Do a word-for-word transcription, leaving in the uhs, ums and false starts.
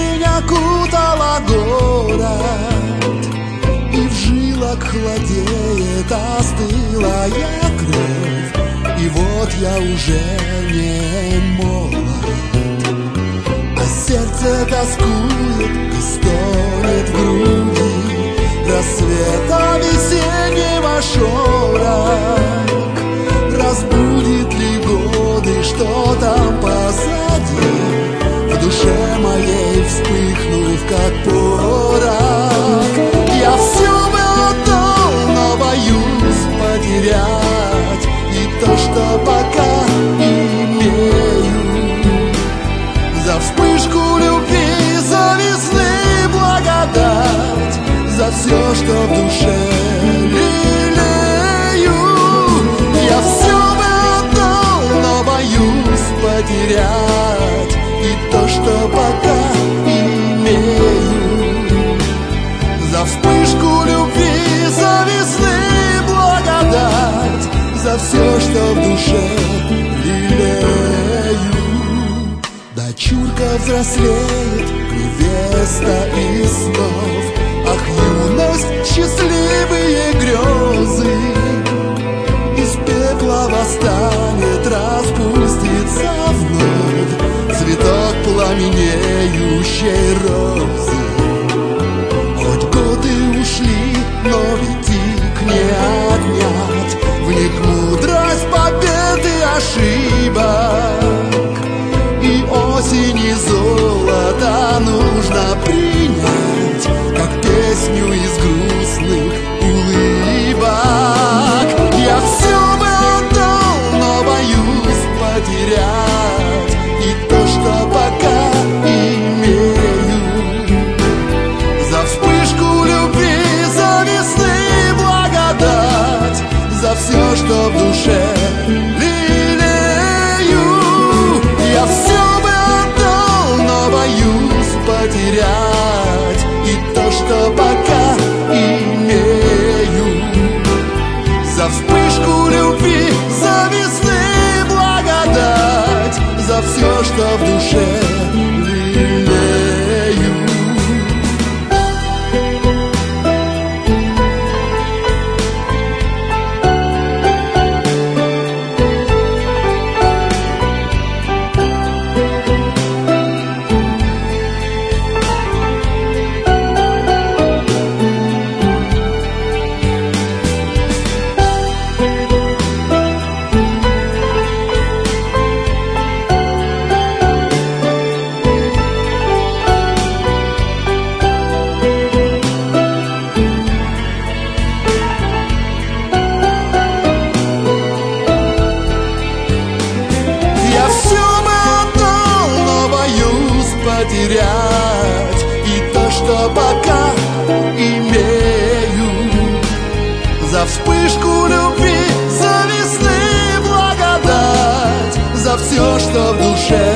Тень окутала город, и в жилах холодеет остылая кровь. И вот я уже не молод, а сердце тоскует и стонет в груди. Рассвета весеннего шорох разбудит ли годы, что там позади, в душе моей вспыхнув, как порох. Я все бы отдал, но боюсь потерять и то, что пока имею. За вспышку любви, за весны благодать, за все, что в душе лелею. Я все бы отдал, но боюсь потерять и то, что пока имею. За вспышку любви, за весны благодать, за все, что в душе лелею. Дочурка взрослеет, невеста из снов. Ах, юность, счастливые грезы, из пепла восстанет, распустится вновь цветок пламенеющей розы. Хоть годы ушли, но ведь их не отнять, в них мудрость побед и ошибок, и осень и золото нужно принять, как песню из грустных улыбок. Я все бы отдал, но боюсь потерять и то, что пока имею. За вспышку любви, за весны благодать, за все, что в душе лелею. Я все бы отдал, но боюсь потерять и то, что пока имею. За вспышку любви, за весны благодать, за все, что в душе лелею. Потерять и то, что пока имею. За вспышку любви, за весны благодать, за все, что в душе